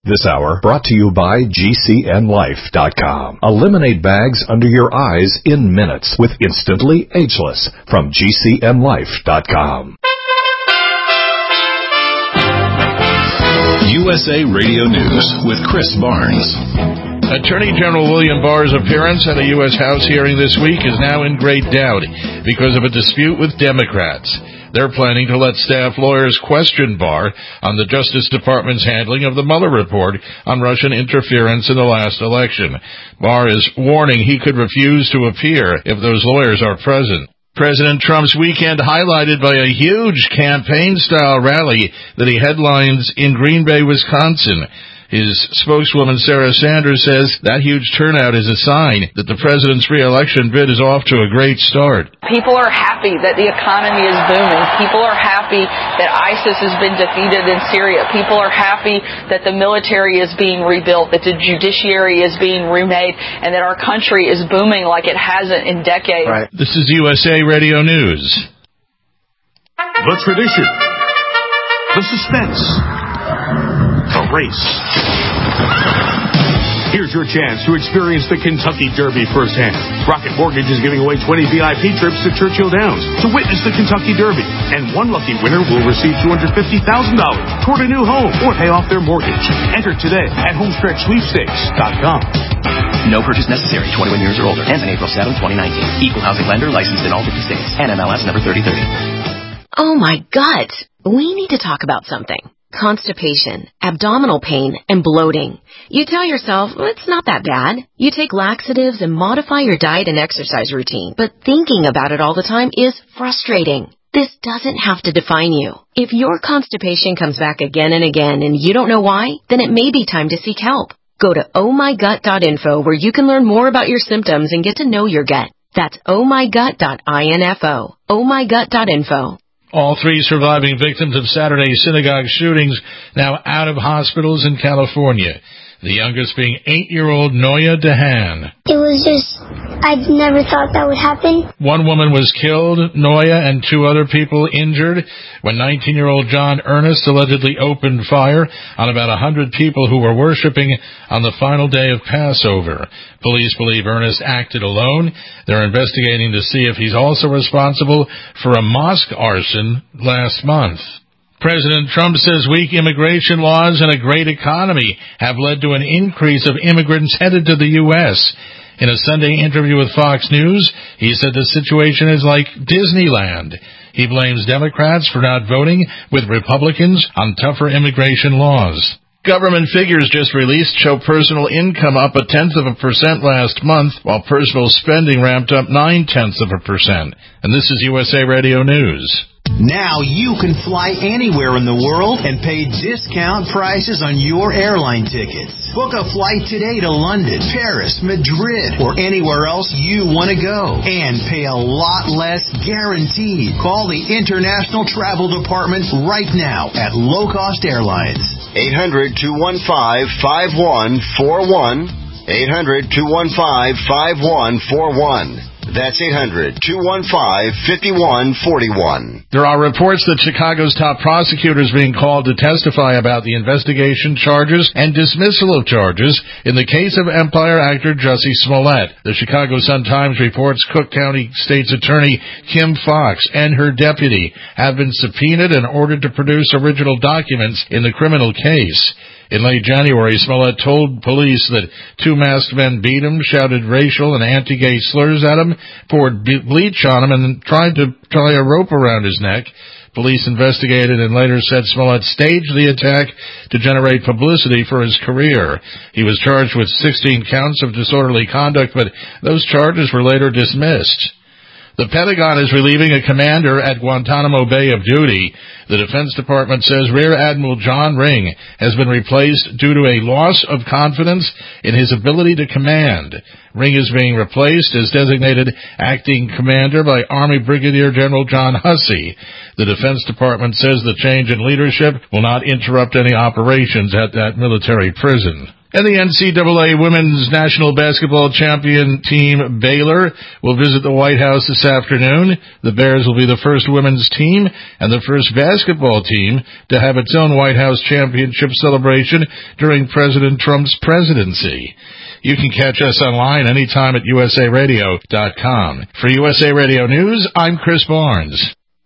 This hour brought to you by GCNLife.com. Eliminate bags under your eyes in minutes with Instantly Ageless from GCNLife.com. USA Radio News with Chris Barnes. Attorney General William Barr's appearance at a U.S. House hearing this week is now in great doubt because of a dispute with Democrats. They're planning to let staff lawyers question Barr on the Justice Department's handling of the Mueller report on Russian interference in the last election. Barr is warning he could refuse to appear if those lawyers are present. President Trump's weekend highlighted by a huge campaign-style rally that he headlines in Green Bay, Wisconsin. His spokeswoman, Sarah Sanders, says that huge turnout is a sign that the president's re-election bid is off to a great start. People are happy that the economy is booming. People are happy that ISIS has been defeated in Syria. People are happy that the military is being rebuilt, that the judiciary is being remade, and that our country is booming like it hasn't in decades. Right. This is USA Radio News. The tradition. The suspense. The race. Here's your chance to experience the Kentucky Derby firsthand. Rocket Mortgage is giving away 20 VIP trips to Churchill Downs to witness the Kentucky Derby. And one lucky winner will receive $250,000 toward a new home or pay off their mortgage. Enter today at homestretchsweepstakes.com. No purchase necessary. 21 years or older. Ends on April 7, 2019. Equal housing lender licensed in all 50 states. NMLS number 3030. Oh my gut. We need to talk about something. Constipation, abdominal pain, and bloating. You tell yourself, well, it's not that bad. You take laxatives and modify your diet and exercise routine, but thinking about it all the time is frustrating. This doesn't have to define you. If your constipation comes back again and again and you don't know why, then it may be time to seek help. Go to ohmygut.info where you can learn more about your symptoms and get to know your gut. That's ohmygut.info. ohmygut.info. All three surviving victims of Saturday's synagogue shootings now out of hospitals in California. The youngest being 8-year-old Noya Dehan. It was just, I never thought that would happen. One woman was killed, Noya, and 2 other people injured when 19-year-old John Ernest allegedly opened fire on about 100 people who were worshiping on the final day of Passover. Police believe Ernest acted alone. They're investigating to see if he's also responsible for a mosque arson last month. President Trump says weak immigration laws and a great economy have led to an increase of immigrants headed to the U.S. In a Sunday interview with Fox News, he said the situation is like Disneyland. He blames Democrats for not voting with Republicans on tougher immigration laws. Government figures just released show personal income up 0.1% last month, while personal spending ramped up 0.9%. And this is USA Radio News. Now you can fly anywhere in the world and pay discount prices on your airline tickets. Book a flight today to London, Paris, Madrid, or anywhere else you want to go. And pay a lot less guaranteed. Call the International Travel Department right now at Low Cost Airlines. 800-215-5141. 800-215-5141. That's 800-215-5141. There are reports that Chicago's top prosecutors being called to testify about the investigation, charges, and dismissal of charges in the case of Empire actor Jussie Smollett. The Chicago Sun-Times reports Cook County State's Attorney Kim Foxx and her deputy have been subpoenaed and ordered to produce original documents in the criminal case. In late January, Smollett told police that 2 masked men beat him, shouted racial and anti-gay slurs at him, poured bleach on him, and tried to tie a rope around his neck. Police investigated and later said Smollett staged the attack to generate publicity for his career. He was charged with 16 counts of disorderly conduct, but those charges were later dismissed. The Pentagon is relieving a commander at Guantanamo Bay of duty. The Defense Department says Rear Admiral John Ring has been replaced due to a loss of confidence in his ability to command. Ring is being replaced as designated acting commander by Army Brigadier General John Hussey. The Defense Department says the change in leadership will not interrupt any operations at that military prison. And the NCAA Women's National Basketball Champion team Baylor will visit the White House this afternoon. The Bears will be the first women's team and the first basketball team to have its own White House championship celebration during President Trump's presidency. You can catch us online anytime at usaradio.com. For USA Radio News, I'm Chris Barnes.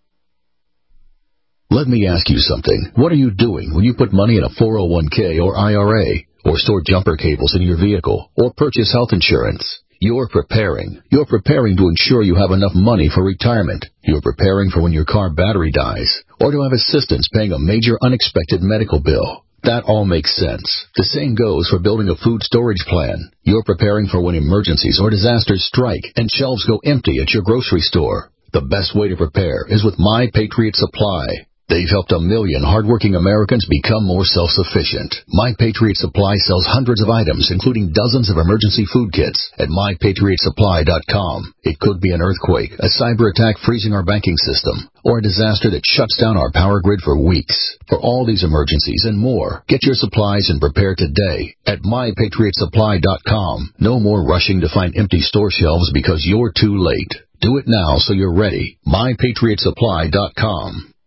Let me ask you something. What are you doing when you put money in a 401k or IRA, or store jumper cables in your vehicle, or purchase health insurance? You're preparing. You're preparing to ensure you have enough money for retirement. You're preparing for when your car battery dies, or to have assistance paying a major unexpected medical bill. That all makes sense. The same goes for building a food storage plan. You're preparing for when emergencies or disasters strike and shelves go empty at your grocery store. The best way to prepare is with My Patriot Supply. They've helped 1 million hardworking Americans become more self-sufficient. My Patriot Supply sells hundreds of items, including dozens of emergency food kits at MyPatriotSupply.com. It could be an earthquake, a cyber attack freezing our banking system, or a disaster that shuts down our power grid for weeks. For all these emergencies and more, get your supplies and prepare today at MyPatriotSupply.com. No more rushing to find empty store shelves because you're too late. Do it now so you're ready. MyPatriotSupply.com.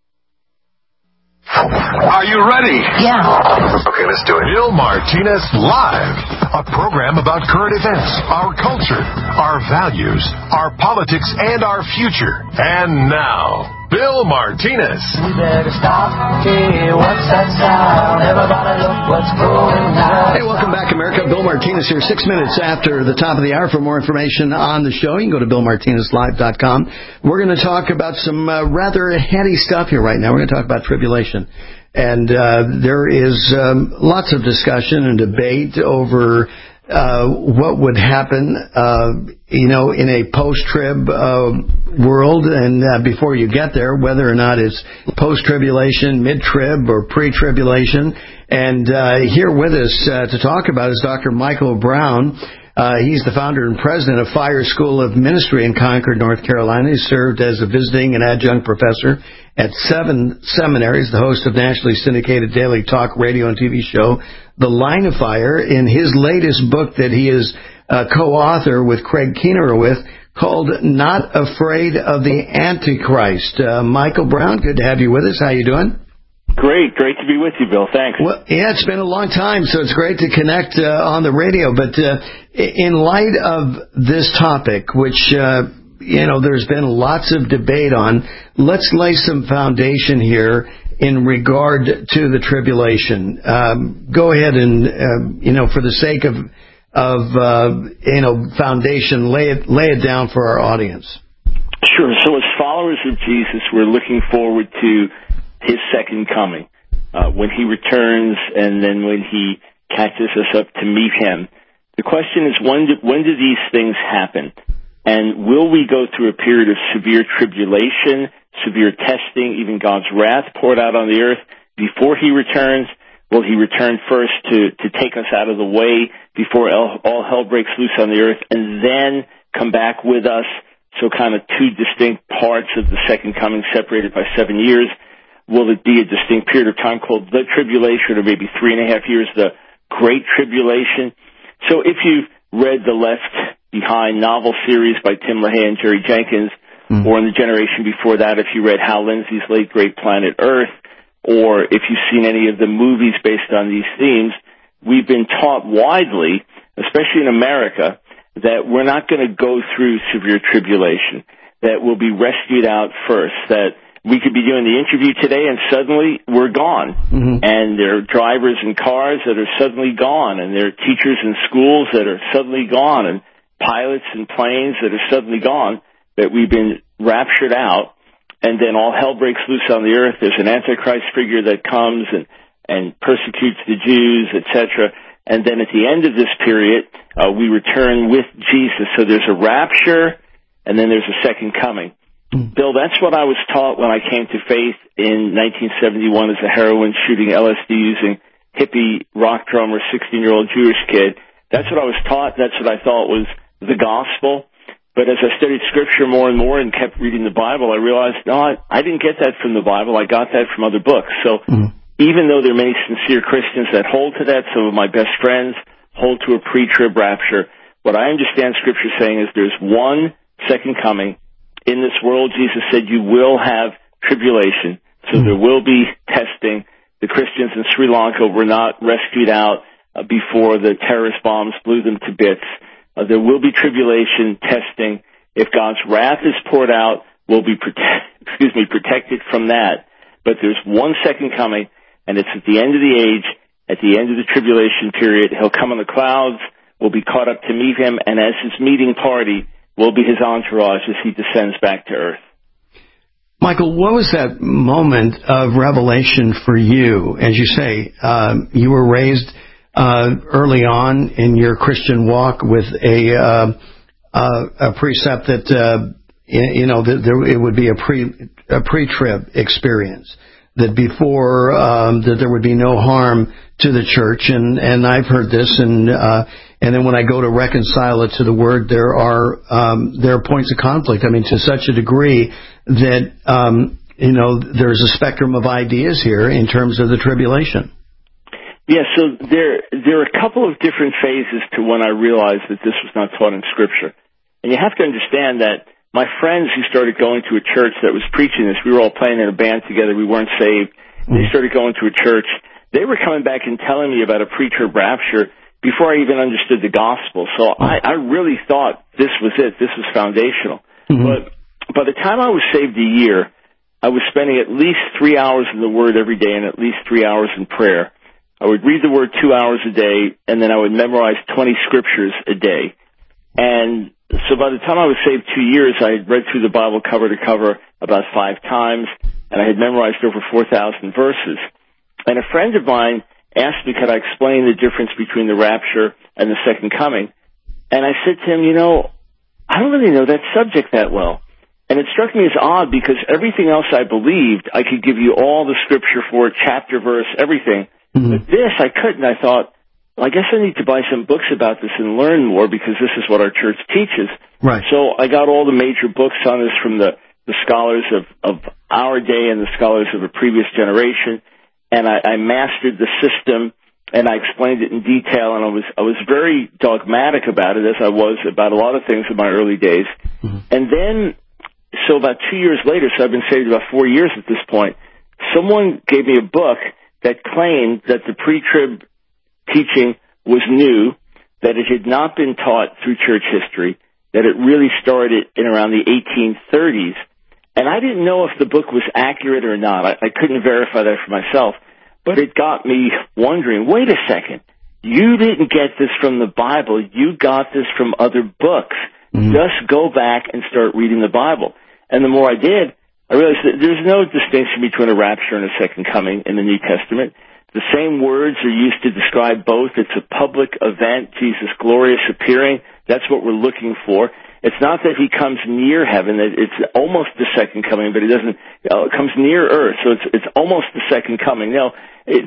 Are you ready? Yeah. Okay, let's do it. Bill Martinez Live, a program about current events, our culture, our values, our politics, and our future. And now, Bill Martinez. We better stop. Hey, what's that sound? Everybody look what's going on. Hey, welcome back, America. Bill Martinez here, 6 minutes after the top of the hour. For more information on the show, you can go to BillMartinezLive.com. We're going to talk about some rather heady stuff here right now. We're going to talk about tribulation. And there is lots of discussion and debate over what would happen, in a post-trib world. And before you get there, whether or not it's post-tribulation, mid-trib, or pre-tribulation. And here with us to talk about is Dr. Michael Brown. He's the founder and president of Fire School of Ministry in Concord, North Carolina. He served as a visiting and adjunct professor at 7 seminaries, the host of nationally syndicated daily talk radio and TV show, The Line of Fire. In his latest book that he is co-author with Craig Keener with, called Not Afraid of the Antichrist. Michael Brown, good to have you with us. How you doing? Great to be with you, Bill. Thanks. Well, yeah, it's been a long time, so it's great to connect on the radio. But in light of this topic, which there's been lots of debate on, let's lay some foundation here in regard to the tribulation. Go ahead and for the sake of foundation, lay it down for our audience. Sure. So as followers of Jesus, we're looking forward to his second coming, when he returns and then when he catches us up to meet him. The question is, when do these things happen? And will we go through a period of severe tribulation, severe testing, even God's wrath poured out on the earth before he returns? Will he return first to take us out of the way before all hell breaks loose on the earth, and then come back with us? So kind of two distinct parts of the second coming separated by 7 years. Will it be a distinct period of time called the tribulation, or maybe 3.5 years, the Great Tribulation? So if you've read the Left Behind novel series by Tim LaHaye and Jerry Jenkins, or in the generation before that, if you read Hal Lindsey's late great Planet Earth, or if you've seen any of the movies based on these themes, we've been taught widely, especially in America, that we're not going to go through severe tribulation, that we'll be rescued out first, that we could be doing the interview today and suddenly we're gone. And there are drivers in cars that are suddenly gone, and there are teachers in schools that are suddenly gone, and pilots in planes that are suddenly gone, that we've been raptured out, and then all hell breaks loose on the earth. There's an Antichrist figure that comes and persecutes the Jews, etc. And then at the end of this period, we return with Jesus. So there's a rapture, and then there's a second coming. Bill, that's what I was taught when I came to faith in 1971 as a heroin shooting LSD using hippie rock drummer 16-year-old Jewish kid. That's what I was taught. That's what I thought was the gospel. But as I studied Scripture more and more and kept reading the Bible, I realized, no, I didn't get that from the Bible. I got that from other books. So even though there are many sincere Christians that hold to that, some of my best friends hold to a pre-trib rapture, what I understand Scripture saying is there's one second coming. In this world, Jesus said you will have tribulation, so there will be testing. The Christians in Sri Lanka were not rescued out before the terrorist bombs blew them to bits. There will be tribulation, testing. If God's wrath is poured out, we'll be protected from that. But there's one second coming, and it's at the end of the age, at the end of the tribulation period. He'll come on the clouds, we'll be caught up to meet him, and as his meeting party, we'll be his entourage as he descends back to earth. Michael, what was that moment of revelation for you? As you say, you were raised early on in your Christian walk with a precept that it would be a pre-trib experience, that before that there would be no harm to the church, and I've heard this, and then when I go to reconcile it to the Word, there are points of conflict. I mean, to such a degree that there's a spectrum of ideas here in terms of the tribulation. Yeah, so there are a couple of different phases to when I realized that this was not taught in Scripture. And you have to understand that my friends who started going to a church that was preaching this, we were all playing in a band together, we weren't saved, they started going to a church, they were coming back and telling me about a pre-trib rapture before I even understood the gospel. So I really thought this was it, this was foundational. But by the time I was saved a year, I was spending at least 3 hours in the Word every day and at least 3 hours in prayer. I would read the Word 2 hours a day, and then I would memorize 20 scriptures a day. And so by the time I was saved 2 years, I had read through the Bible cover to cover about 5 times, and I had memorized over 4,000 verses. And a friend of mine asked me, could I explain the difference between the rapture and the second coming? And I said to him, I don't really know that subject that well. And it struck me as odd because everything else I believed, I could give you all the scripture for it, chapter, verse, everything. But this, I couldn't. I thought, well, I guess I need to buy some books about this and learn more because this is what our church teaches. Right. So I got all the major books on this from the scholars of our day and the scholars of a previous generation, and I mastered the system, and I explained it in detail, and I was very dogmatic about it, as I was about a lot of things in my early days. And then, so about 2 years later, so I've been saved about 4 years at this point, someone gave me a book that claimed that the pre-trib teaching was new, that it had not been taught through church history, that it really started in around the 1830s. And I didn't know if the book was accurate or not. I couldn't verify that for myself. But it got me wondering, wait a second, you didn't get this from the Bible. You got this from other books. Just go back and start reading the Bible. And the more I did, I realized that there's no distinction between a rapture and a second coming in the New Testament. The same words are used to describe both. It's a public event, Jesus' glorious appearing. That's what we're looking for. It's not that he comes near heaven. It's almost the second coming, but it doesn't. It comes near earth, so it's almost the second coming. No,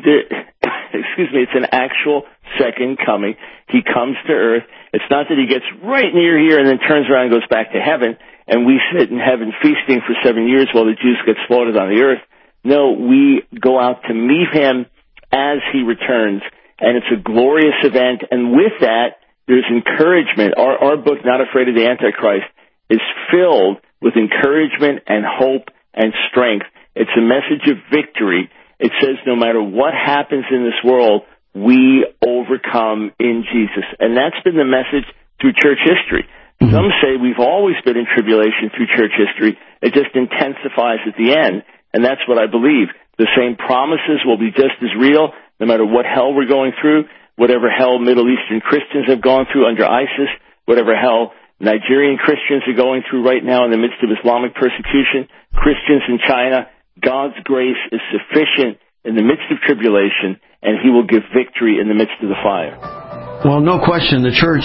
it's an actual second coming. He comes to earth. It's not that he gets right near here and then turns around and goes back to heaven, and we sit in heaven feasting for 7 years while the Jews get slaughtered on the earth. No, we go out to meet him as he returns, and it's a glorious event, and with that, there's encouragement. Our book, Not Afraid of the Antichrist, is filled with encouragement and hope and strength. It's a message of victory. It says no matter what happens in this world, we overcome in Jesus. And that's been the message through church history. Some say we've always been in tribulation through church history. It just intensifies at the end. And that's what I believe. The same promises will be just as real no matter what hell we're going through, whatever hell Middle Eastern Christians have gone through under ISIS, whatever hell Nigerian Christians are going through right now in the midst of Islamic persecution, Christians in China. God's grace is sufficient in the midst of tribulation, and he will give victory in the midst of the fire. Well, no question, the church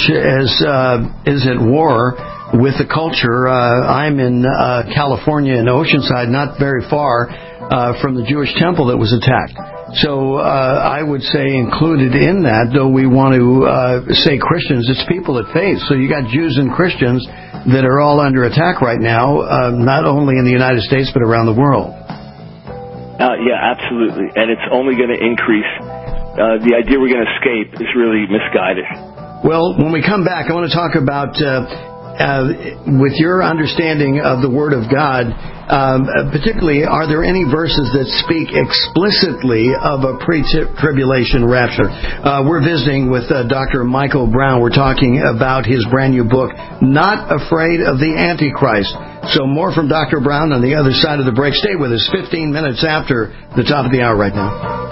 is at war with the culture. I'm in California in Oceanside, not very far from the Jewish temple that was attacked. So I would say included in that, though we want to say Christians, it's people of faith. So you got Jews and Christians that are all under attack right now, not only in the United States but around the world. Yeah, absolutely. And it's only going to increase. The idea we're going to escape is really misguided. Well, when we come back, I want to talk about, with your understanding of the Word of God, particularly, are there any verses that speak explicitly of a pre-tribulation rapture? We're visiting with Dr. Michael Brown. We're talking about his brand new book, Not Afraid of the Antichrist. So more from Dr. Brown on the other side of the break. Stay with us 15 minutes after the top of the hour right now.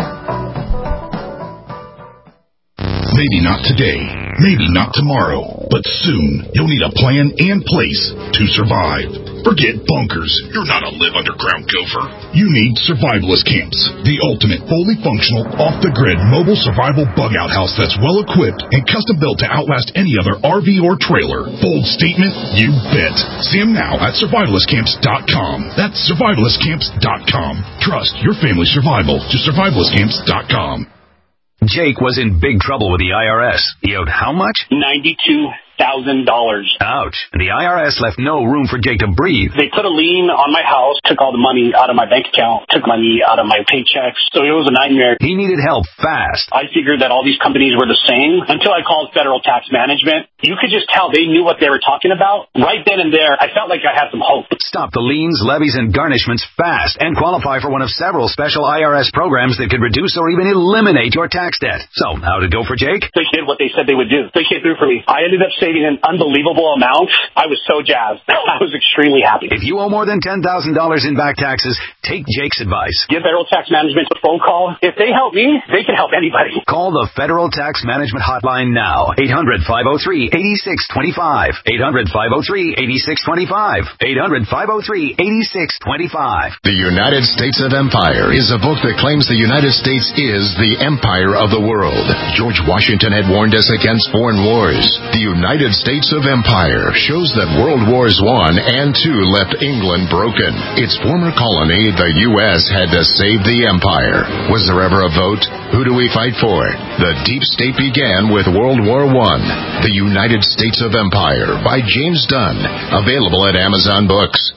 Maybe not today, maybe not tomorrow, but soon you'll need a plan and place to survive. Forget bunkers. You're not a live underground gopher. You need survivalist camps, the ultimate fully functional, off-the-grid mobile survival bug-out house that's well-equipped and custom-built to outlast any other RV or trailer. Bold statement? You bet. See them now at survivalistcamps.com. That's survivalistcamps.com. Trust your family's survival to survivalistcamps.com. Jake was in big trouble with the IRS. He owed how much? $92,000. Ouch. And the IRS left no room for Jake to breathe. They put a lien on my house, took all the money out of my bank account, took money out of my paychecks. So it was a nightmare. He needed help fast. I figured that all these companies were the same until I called Federal Tax Management. You could just tell they knew what they were talking about. Right then and there, I felt like I had some hope. Stop the liens, levies, and garnishments fast and qualify for one of several special IRS programs that could reduce or even eliminate your tax debt. So, how'd it go for Jake? They did what they said they would do. They came through for me. I ended up saving an unbelievable amount. I was so jazzed. I was extremely happy. If you owe more than $10,000 in back taxes, take Jake's advice. Give Federal Tax Management a phone call. If they help me, they can help anybody. Call the Federal Tax Management Hotline now. 800-503-8625. 800-503-8625. 800-503-8625. The United States of Empire is a book that claims the United States is the empire of the world. George Washington had warned us against foreign wars. The United States of Empire shows that World Wars I and II left England broken. Its former colony, the U.S., had to save the empire. Was there ever a vote? Who do we fight for? The deep state began with World War I. The United States of Empire by James Dunn. Available at Amazon Books.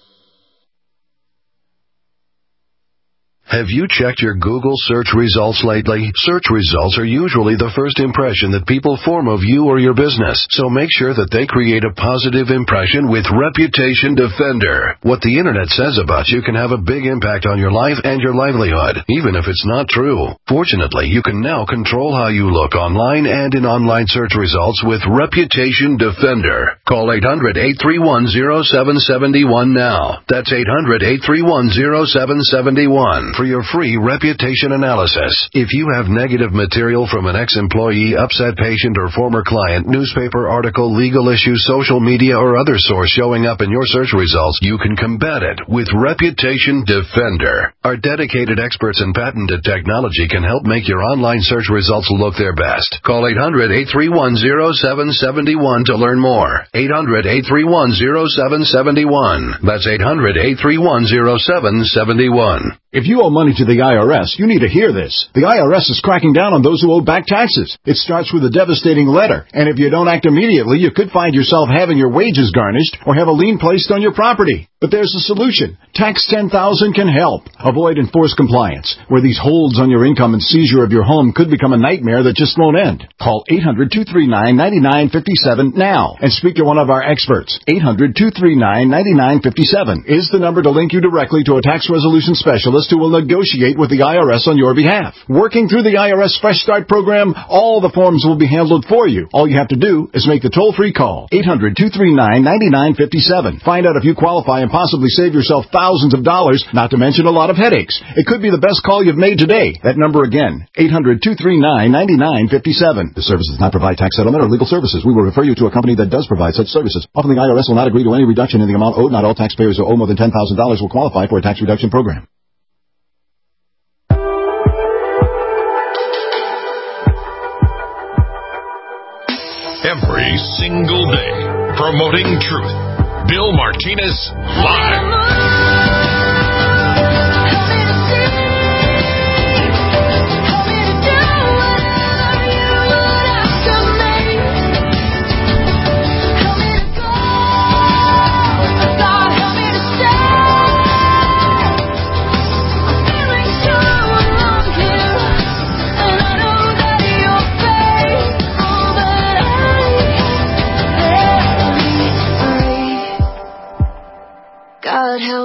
Have you checked your Google search results lately? Search results are usually the first impression that people form of you or your business, so make sure that they create a positive impression with Reputation Defender. What the internet says about you can have a big impact on your life and your livelihood, even if it's not true. Fortunately, you can now control how you look online and in online search results with Reputation Defender. Call 800-831-0771 now. That's 800-831-0771. For your free reputation analysis. If you have negative material from an ex-employee, upset patient, or former client, newspaper article, legal issue, social media, or other source showing up in your search results, you can combat it with Reputation Defender. Our dedicated experts in patented technology can help make your online search results look their best. Call 800-831-0771 to learn more. 800-831-0771. That's 800-831-0771. If you owe money to the IRS, you need to hear this. The IRS is cracking down on those who owe back taxes. It starts with a devastating letter, and if you don't act immediately, you could find yourself having your wages garnished or have a lien placed on your property. But there's a solution. Tax 10,000 can help. Avoid enforced compliance, where these holds on your income and seizure of your home could become a nightmare that just won't end. Call 800-239-9957 now and speak to one of our experts. 800-239-9957 is the number to link you directly to a tax resolution specialist who will negotiate with the IRS on your behalf. Working through the IRS Fresh Start program, all the forms will be handled for you. All you have to do is make the toll-free call. 800-239-9957. Find out if you qualify and possibly save yourself thousands of dollars, not to mention a lot of headaches. It could be the best call you've made today. That number again, 800-239-9957. This service does not provide tax settlement or legal services. We will refer you to a company that does provide such services. Often the IRS will not agree to any reduction in the amount owed. Not all taxpayers who owe more than $10,000 will qualify for a tax reduction program. Every single day, promoting truth. Bill Martinez Live.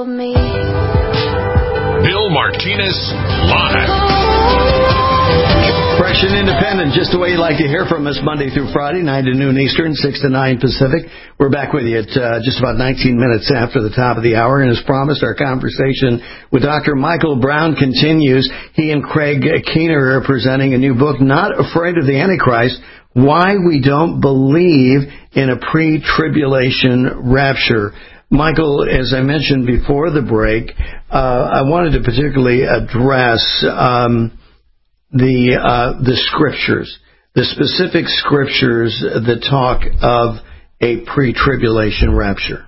told me. Bill Martinez Live. Fresh and independent, just the way you like to hear from us Monday through Friday, 9 to noon Eastern, 6 to 9 Pacific. We're back with you at just about 19 minutes after the top of the hour. And as promised, our conversation with Dr. Michael Brown continues. He and Craig Keener are presenting a new book, Not Afraid of the Antichrist, Why We Don't Believe in a Pre-Tribulation Rapture. Michael, as I mentioned before the break, I wanted to particularly address the scriptures, the specific scriptures that talk of a pre-tribulation rapture.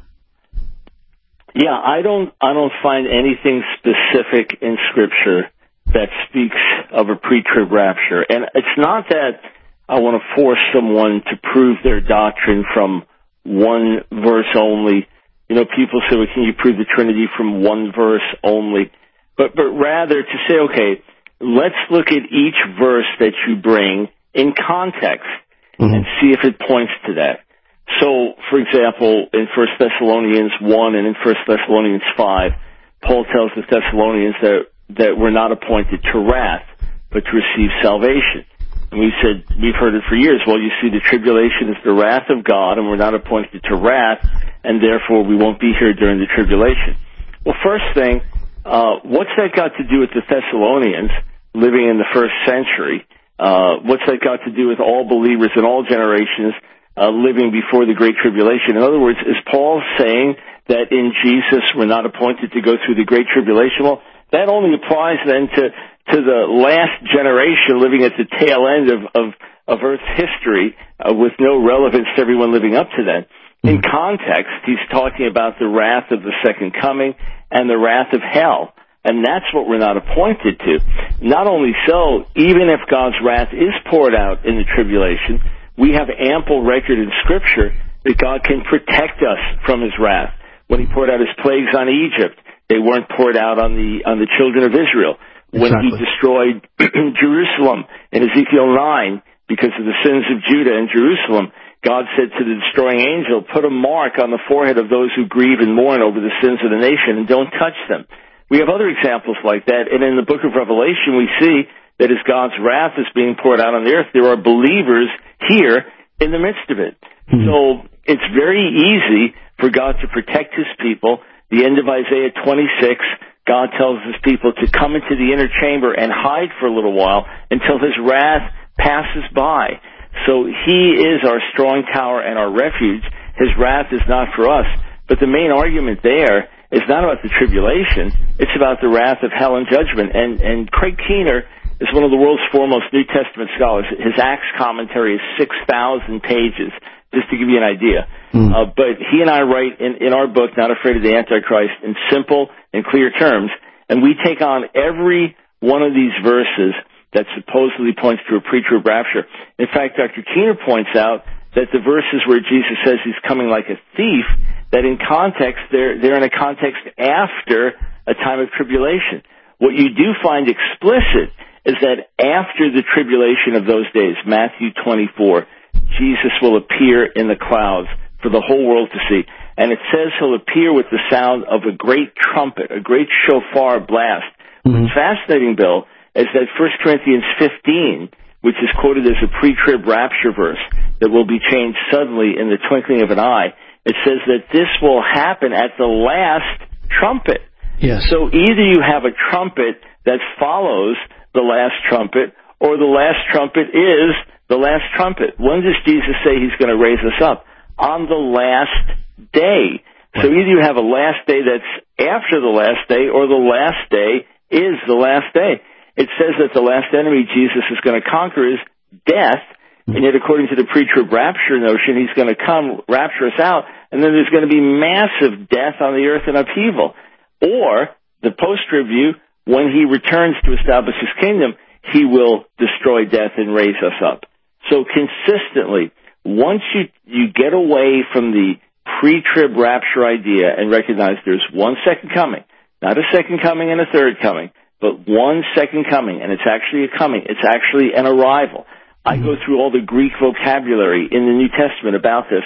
Yeah, I don't find anything specific in Scripture that speaks of a pre-trib rapture. And it's not that I want to force someone to prove their doctrine from one verse only. You know, people say, well, can you prove the Trinity from one verse only? But rather to say, okay, let's look at each verse that you bring in context and see if it points to that. So, for example, in 1 Thessalonians 1 and in 1 Thessalonians 5, Paul tells the Thessalonians that we're not appointed to wrath, but to receive salvation. And we said, we've heard it for years, well, you see, the tribulation is the wrath of God, and we're not appointed to wrath, and therefore we won't be here during the tribulation. Well, first thing, what's that got to do with the Thessalonians living in the first century? What's that got to do with all believers in all generations living before the Great Tribulation? In other words, is Paul saying that in Jesus we're not appointed to go through the Great Tribulation? Well, that only applies then to the last generation living at the tail end of Earth's history with no relevance to everyone living up to that. In context, he's talking about the wrath of the second coming and the wrath of hell. And that's what we're not appointed to. Not only so, even if God's wrath is poured out in the tribulation, we have ample record in Scripture that God can protect us from His wrath. When He poured out His plagues on Egypt, they weren't poured out on the children of Israel. When He destroyed Jerusalem in Ezekiel 9 because of the sins of Judah and Jerusalem, God said to the destroying angel, put a mark on the forehead of those who grieve and mourn over the sins of the nation and don't touch them. We have other examples like that, and in the book of Revelation we see that as God's wrath is being poured out on the earth, there are believers here in the midst of it. So it's very easy for God to protect His people. The end of Isaiah 26, God tells His people to come into the inner chamber and hide for a little while until His wrath passes by. So He is our strong tower and our refuge. His wrath is not for us. But the main argument there is not about the tribulation. It's about the wrath of hell and judgment. And Craig Keener is one of the world's foremost New Testament scholars. His Acts commentary is 6,000 pages, just to give you an idea. But he and I write in our book, Not Afraid of the Antichrist, in simple and clear terms. And we take on every one of these verses that supposedly points to a pre-trib rapture. In fact, Dr. Keener points out that the verses where Jesus says He's coming like a thief, that in context, they're in a context after a time of tribulation. What you do find explicit is that after the tribulation of those days, Matthew 24, Jesus will appear in the clouds for the whole world to see. And it says He'll appear with the sound of a great trumpet, a great shofar blast. What's fascinating, Bill, is that 1 Corinthians 15, which is quoted as a pre-trib rapture verse that will be changed suddenly in the twinkling of an eye, it says that this will happen at the last trumpet. Yes. So either you have a trumpet that follows the last trumpet, or the last trumpet is the last trumpet. When does Jesus say He's going to raise us up? On the last day. So either you have a last day that's after the last day, or the last day is the last day. It says that the last enemy Jesus is going to conquer is death, and yet according to the pre-trib rapture notion, He's going to come, rapture us out, and then there's going to be massive death on the earth and upheaval. Or, the post-trib view, when He returns to establish His kingdom, He will destroy death and raise us up. So consistently, once you get away from the pre-trib rapture idea and recognize there's one second coming, not a second coming and a third coming, but one second coming, and it's actually a coming. It's actually an arrival. I go through all the Greek vocabulary in the New Testament about this.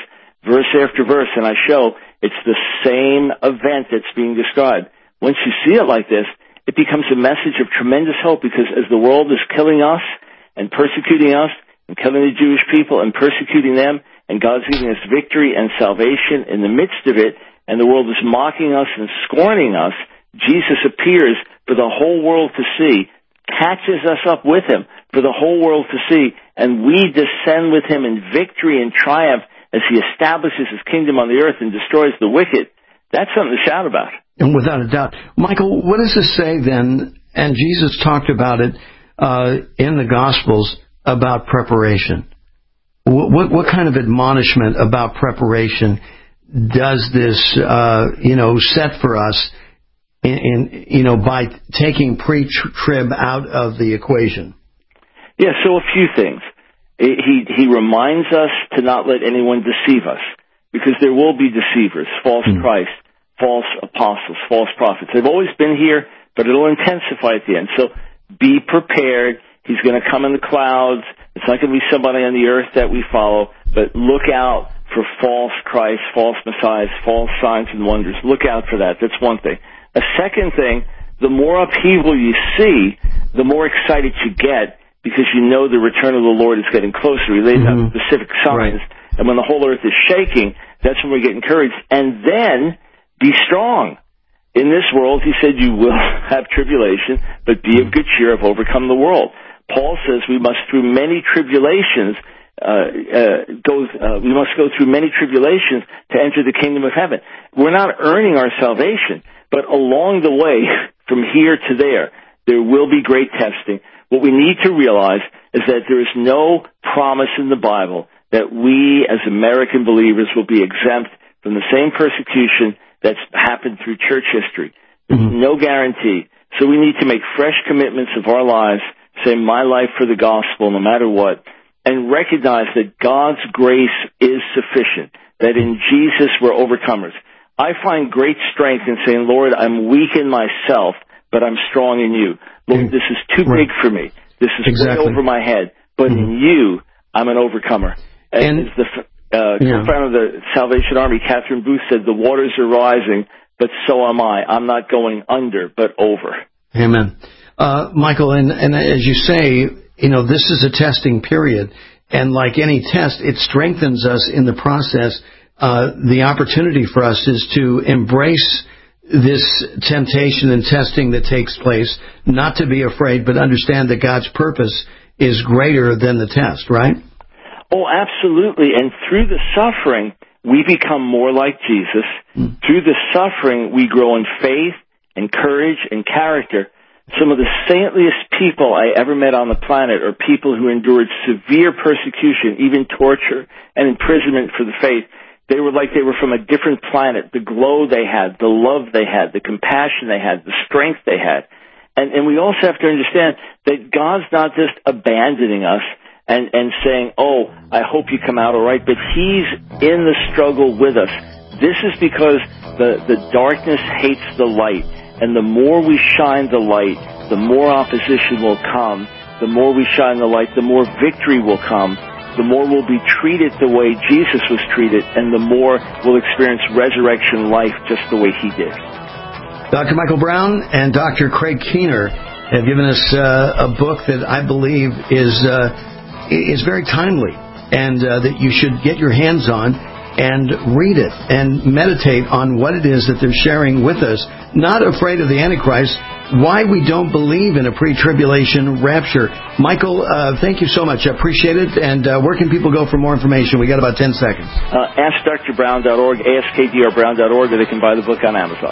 verse after verse, and I show it's the same event that's being described. Once you see it like this, it becomes a message of tremendous hope, because as the world is killing us and persecuting us and killing the Jewish people and persecuting them, and God's giving us victory and salvation in the midst of it, and the world is mocking us and scorning us, Jesus appears for the whole world to see, catches us up with him for the whole world to see, and we descend with him in victory and triumph as he establishes his kingdom on the earth and destroys the wicked. That's something to shout about. And without a doubt. Michael, what does this say then, and Jesus talked about it in the Gospels, about preparation? What kind of admonishment about preparation does this, set for us by taking pre-trib out of the equation? Yeah, so a few things. He reminds us to not let anyone deceive us, because there will be deceivers, false Christ, false apostles, false prophets. They've always been here, but it'll intensify at the end. So be prepared. He's going to come in the clouds. It's not going to be somebody on the earth that we follow, but look out for false Christ, false messiahs, false signs and wonders. Look out for that. That's one thing. A second thing, the more upheaval you see, the more excited you get, because you know the return of the Lord is getting closer. He lays out specific signs, and when the whole earth is shaking, that's when we get encouraged. And then be strong. In this world, he said, you will have tribulation, but be of good cheer, have overcome the world. Paul says we must through many tribulations we must go through many tribulations to enter the kingdom of heaven. We're not earning our salvation, but along the way, from here to there will be great testing. What we need to realize is that there is no promise in the Bible that we as American believers will be exempt from the same persecution that's happened through church history. There's no guarantee. So we need to make fresh commitments of our lives, say my life for the gospel no matter what, and recognize that God's grace is sufficient, that in Jesus we're overcomers. I find great strength in saying, Lord, I'm weak in myself, but I'm strong in you. Lord, this is too big for me. This is way over my head. But in you, I'm an overcomer. And as the co-founder of the Salvation Army, Catherine Booth, said, the waters are rising, but so am I. I'm not going under, but over. Amen. Michael, and as you say, this is a testing period. And like any test, it strengthens us in the process. The opportunity for us is to embrace this temptation and testing that takes place, not to be afraid, but understand that God's purpose is greater than the test, right? Oh, absolutely. And through the suffering, we become more like Jesus. Through the suffering, we grow in faith and courage and character. Some of the saintliest people I ever met on the planet are people who endured severe persecution, even torture and imprisonment for the faith. They were like they were from a different planet. The glow they had, the love they had, the compassion they had, the strength they had. And we also have to understand that God's not just abandoning us and saying, oh, I hope you come out all right, but he's in the struggle with us. This is because the darkness hates the light. And the more we shine the light, the more opposition will come. The more we shine the light, the more victory will come. The more we'll be treated the way Jesus was treated, and the more we'll experience resurrection life just the way he did. Dr. Michael Brown and Dr. Craig Keener have given us a book that I believe is very timely, and that you should get your hands on and read it and meditate on what it is that they're sharing with us. Not afraid of the Antichrist, why we don't believe in a pre-tribulation rapture. Michael, thank you so much. I appreciate it. And where can people go for more information? We got about 10 seconds. AskDrBrown.org, AskKDRBrown.org, or they can buy the book on Amazon.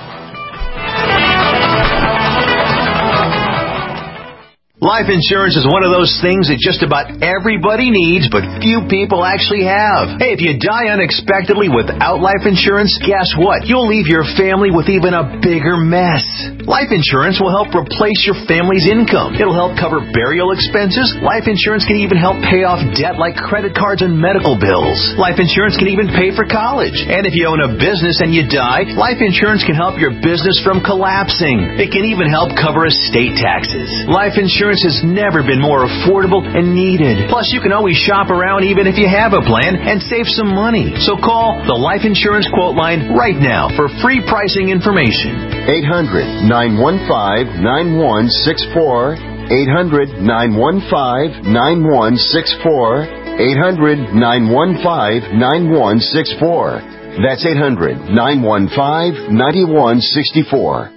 Life insurance is one of those things that just about everybody needs, but few people actually have. Hey, if you die unexpectedly without life insurance, guess what? You'll leave your family with even a bigger mess. Life insurance will help replace your family's income. It'll help cover burial expenses. Life insurance can even help pay off debt like credit cards and medical bills. Life insurance can even pay for college. And if you own a business and you die, life insurance can help your business from collapsing. It can even help cover estate taxes. Life insurance insurance has never been more affordable and needed. Plus, you can always shop around even if you have a plan and save some money. So call the Life Insurance Quote Line right now for free pricing information. 800-915-9164. 800-915-9164. 800-915-9164. That's 800-915-9164.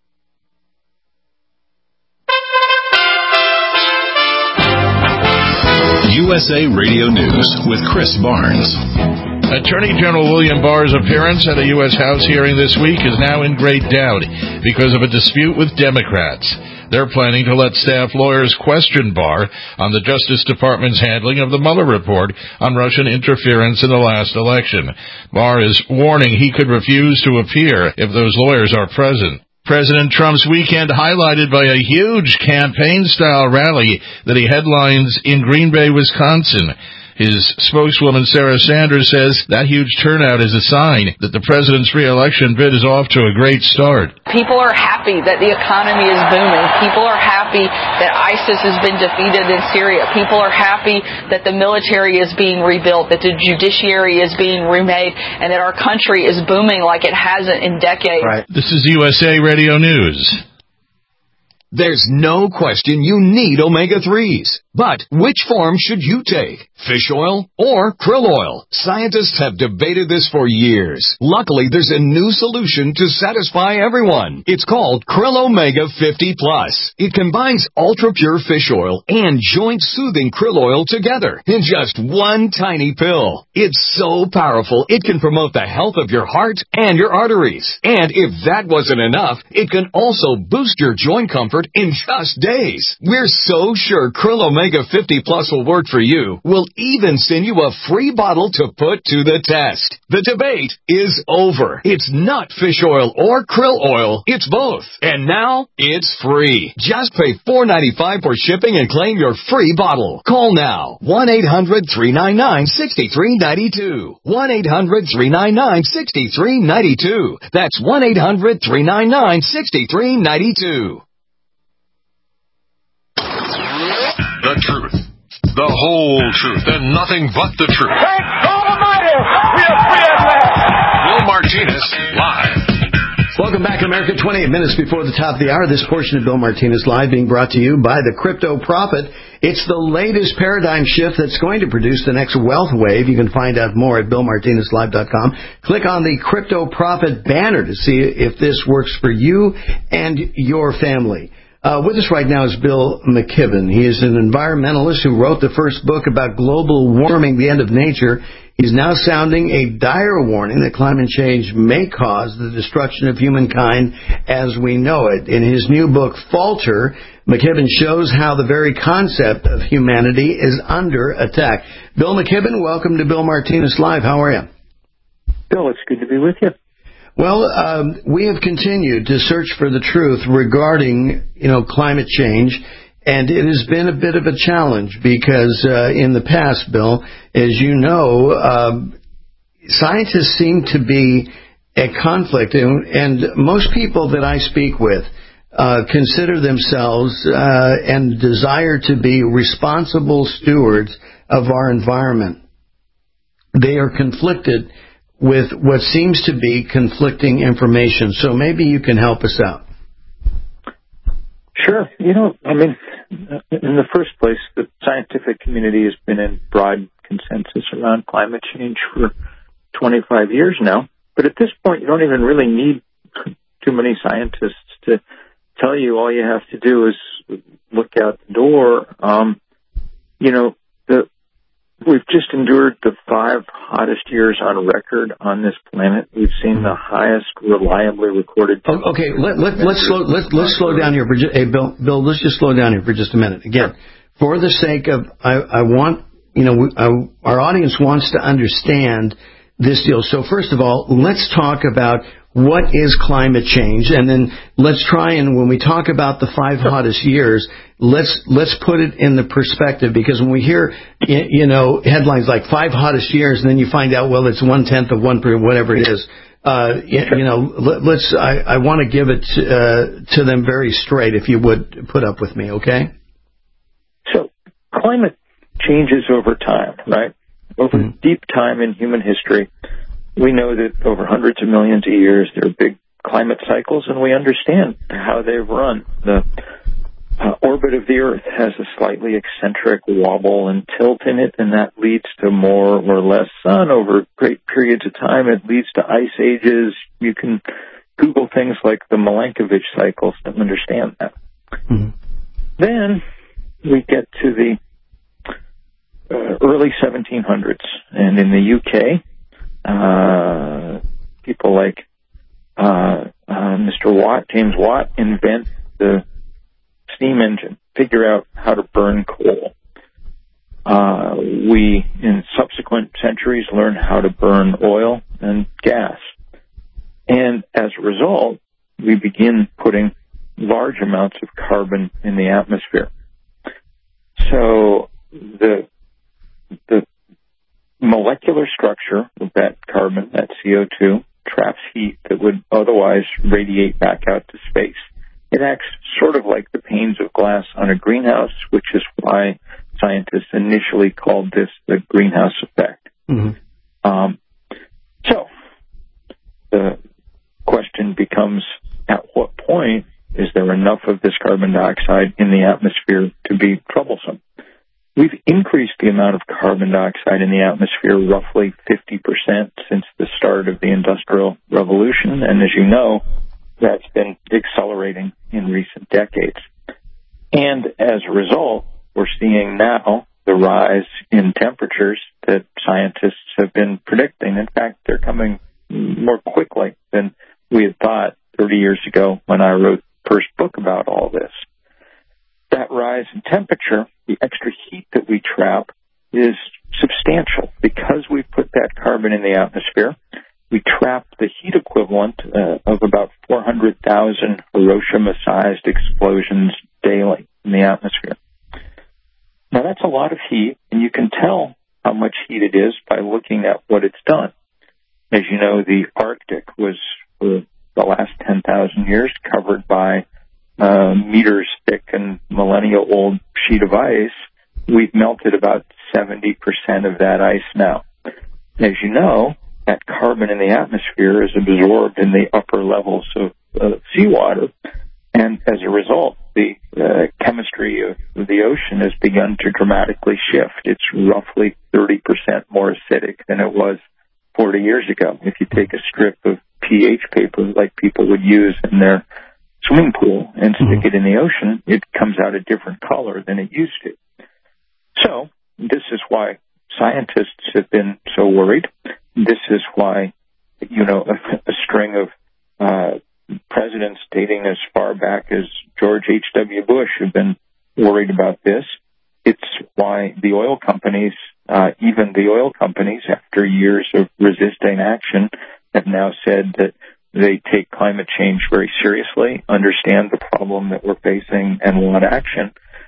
USA Radio News with Chris Barnes. Attorney General William Barr's appearance at a U.S. House hearing this week is now in great doubt because of a dispute with Democrats. They're planning to let staff lawyers question Barr on the Justice Department's handling of the Mueller report on Russian interference in the last election. Barr is warning he could refuse to appear if those lawyers are present. President Trump's weekend highlighted by a huge campaign-style rally that he headlines in Green Bay, Wisconsin. His spokeswoman, Sarah Sanders, says that huge turnout is a sign that the president's re-election bid is off to a great start. People are happy that the economy is booming. People are happy that ISIS has been defeated in Syria. People are happy that the military is being rebuilt, that the judiciary is being remade, and that our country is booming like it hasn't in decades. Right. This is USA Radio News. There's no question you need omega-3s. But which form should you take? Fish oil or krill oil? Scientists have debated this for years. Luckily, there's a new solution to satisfy everyone. It's called Krill Omega 50 Plus. It combines ultra-pure fish oil and joint-soothing krill oil together in just one tiny pill. It's so powerful, it can promote the health of your heart and your arteries. And if that wasn't enough, it can also boost your joint comfort in just days. We're so sure Krill Omega 50 Plus will work for you. We'll even send you a free bottle to put to the test. The debate is over. It's not fish oil or krill oil. It's both. And now it's free. Just pay $4.95 for shipping and claim your free bottle. Call now. 1-800-399-6392. 1-800-399-6392. That's 1-800-399-6392. The truth. The whole truth. And nothing but the truth. Thank God Almighty! We are free at last! Bill Martinez, live. Welcome back, America. 28 minutes before the top of the hour. This portion of Bill Martinez Live being brought to you by the Crypto Prophet. It's the latest paradigm shift that's going to produce the next wealth wave. You can find out more at BillMartinezLive.com. Click on the Crypto Prophet banner to see if this works for you and your family. With us right now is Bill McKibben. He is an environmentalist who wrote the first book about global warming, the end of nature. He's now sounding a dire warning that climate change may cause the destruction of humankind as we know it. In his new book, Falter, McKibben shows how the very concept of humanity is under attack. Bill McKibben, welcome to Bill Martinez Live. How are you? Bill, it's good to be with you. Well, we have continued to search for the truth regarding, climate change, and it has been a bit of a challenge because in the past, Bill, as you know, scientists seem to be at conflict, and most people that I speak with consider themselves and desire to be responsible stewards of our environment. They are conflicted with what seems to be conflicting information. So maybe you can help us out. Sure. In the first place, the scientific community has been in broad consensus around climate change for 25 years now. But at this point, you don't even really need too many scientists to tell you. All you have to do is look out the door. We've just endured the 5 hottest years on record on this planet. We've seen the highest reliably recorded. Okay, let's slow down here for Bill. Let's just slow down here for just a minute. Again, for the sake of, I want our audience wants to understand this deal. So first of all, let's talk about what is climate change, and then let's try and when we talk about the 5 hottest years, let's put it in the perspective, because when we hear headlines like 5 hottest years, and then you find out it's 1/10 of 1%, whatever it is. I want to give it to them very straight, if you would put up with me, okay? climate changes over time, right? Over deep time in human history, we know that over hundreds of millions of years, there are big climate cycles, and we understand how they've run. The orbit of the Earth has a slightly eccentric wobble and tilt in it, and that leads to more or less sun over great periods of time. It leads to ice ages. You can Google things like the Milankovitch cycles to understand that. Then we get to the early 1700s, and in the UK, people like Mr. Watt, James Watt, invent the steam engine, figure out how to burn coal. We, in subsequent centuries, learn how to burn oil and gas. And as a result, we begin putting large amounts of carbon in the atmosphere. So the molecular structure of that carbon, that CO2, traps heat that would otherwise radiate back out to space. It acts sort of like the panes of glass on a greenhouse, which is why scientists initially called this the greenhouse effect. So the question becomes, at what point is there enough of this carbon dioxide in the atmosphere to be troublesome? We've increased the amount of carbon dioxide in the atmosphere roughly 50% since the start of the Industrial Revolution, and as you know, that's been accelerating in recent decades. And as a result, we're seeing now the rise in temperatures that scientists have been predicting. In fact, they're coming more quickly than we had thought 30 years ago when I wrote the first book about all this. That rise in temperature, the extra heat that we trap, is substantial. Because we put that carbon in the atmosphere, we trap the heat equivalent of about 400,000 Hiroshima-sized explosions daily in the atmosphere. Now, that's a lot of heat, and you can tell how much heat it is by looking at what it's done. As you know, the Arctic was, for the last 10,000 years, covered by meters thick and millennia-old sheet of ice. We've melted about 70% of that ice now. As you know, that carbon in the atmosphere is absorbed in the upper levels of seawater, and as a result, the chemistry of the ocean has begun to dramatically shift. It's roughly 30% more acidic than it was 40 years ago. If you take a strip of pH paper like people would use in their swimming pool and stick it in the ocean, it comes out a different color than it used to. So this is why scientists have been so worried. This is why, a string of presidents dating as far back as George H.W. Bush have been worried about this. It's why the oil companies, even the oil companies, after years of resisting action, have now said that they take climate change very seriously, understand the problem that we're facing, and want action.